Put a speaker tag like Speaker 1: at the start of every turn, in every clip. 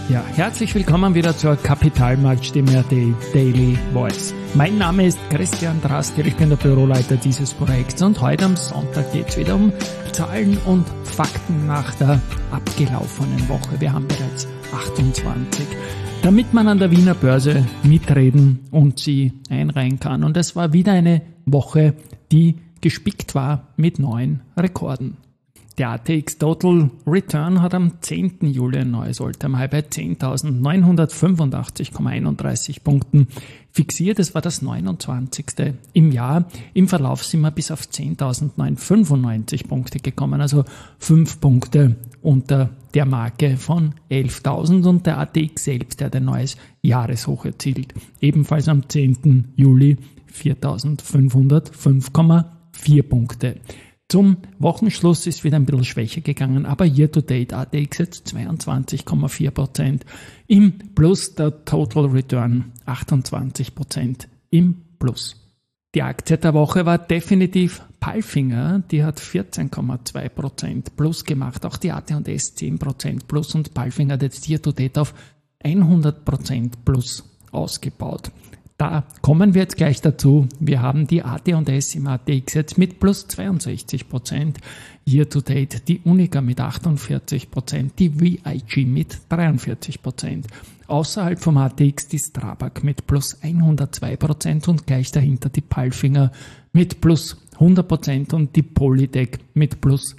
Speaker 1: Ja, herzlich willkommen wieder zur Kapitalmarktstimme Daily Voice. Mein Name ist Christian Drastil, ich bin der Büroleiter dieses Projekts und heute am Sonntag geht es wieder um Zahlen und Fakten nach der abgelaufenen Woche. Wir haben bereits 28, damit man an der Wiener Börse mitreden und sie einreihen kann. Und es war wieder eine Woche, die gespickt war mit neuen Rekorden. Der ATX Total Return hat am 10. Juli ein neues All-Time-High bei 10.985,31 Punkten fixiert. Es war das 29. im Jahr. Im Verlauf sind wir bis auf 10.995 Punkte gekommen, also 5 Punkte unter der Marke von 11.000. Und der ATX selbst, der hat ein neues Jahreshoch erzielt. Ebenfalls am 10. Juli 4.505,4 Punkte. Zum Wochenschluss ist wieder ein bisschen schwächer gegangen, aber year-to-date ATX jetzt 22,4% im Plus, der Total Return 28% im Plus. Die Aktie der Woche war definitiv Palfinger, die hat 14,2% Plus gemacht, auch die AT&S 10% Plus und Palfinger hat jetzt year-to-date auf 100% Plus ausgebaut. Da kommen wir jetzt gleich dazu. Wir haben die AT&S im ATX jetzt mit plus 62%, year-to-date die Unica mit 48%, die VIG mit 43%. Außerhalb vom ATX die Strabag mit plus 102% und gleich dahinter die Palfinger mit plus 100% und die Polytech mit plus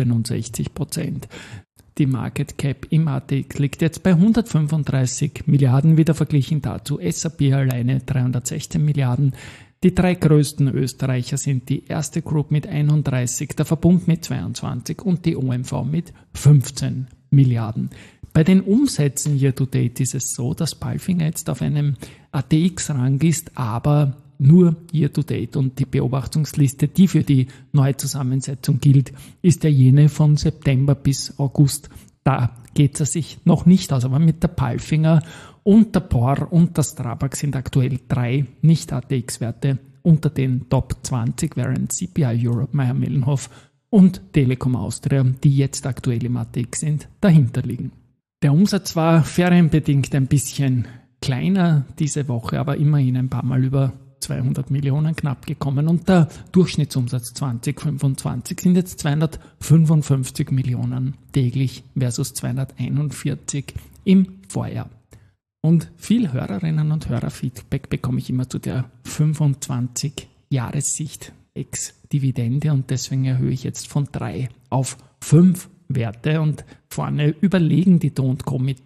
Speaker 1: 67%. Die Market Cap im ATX liegt jetzt bei 135 Milliarden, wieder verglichen dazu SAP alleine 316 Milliarden. Die drei größten Österreicher sind die Erste Group mit 31, der Verbund mit 22 und die OMV mit 15 Milliarden. Bei den Umsätzen year-to-date ist es so, dass Palfinger jetzt auf einem ATX-Rang ist, aber nur year-to-date, und die Beobachtungsliste, die für die neue Zusammensetzung gilt, ist ja jene von September bis August. Da geht es sich noch nicht aus, aber mit der Palfinger und der POR und der Strabag sind aktuell 3 Nicht-ATX-Werte unter den Top 20, während CPI Europe, Mayr-Melnhof und Telekom Austria, die jetzt aktuell im ATX sind, dahinter liegen. Der Umsatz war ferienbedingt ein bisschen kleiner diese Woche, aber immerhin ein paar Mal über 200 Millionen knapp gekommen, und der Durchschnittsumsatz 2025 sind jetzt 255 Millionen täglich versus 241 im Vorjahr. Und viel Hörerinnen und Hörerfeedback bekomme ich immer zu der 25-Jahressicht ex-Dividende, und deswegen erhöhe ich jetzt von 3 auf 5 Werte, und vorne überlegen die Do & Co mit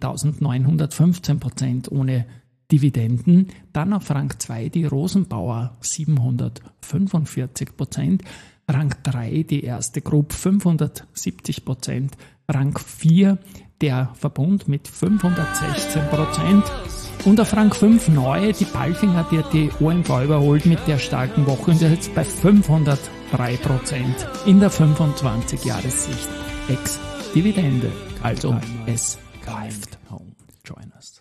Speaker 1: 1915% ohne Dividenden, dann auf Rang 2 die Rosenbauer 745%, Rang 3 die Erste Group 570%, Rang 4 der Verbund mit 516% und auf Rang 5 neu die Palfinger, die hat die OMV überholt mit der starken Woche und ist jetzt bei 503% in der 25-Jahressicht ex-Dividende. Also es greift. Join us.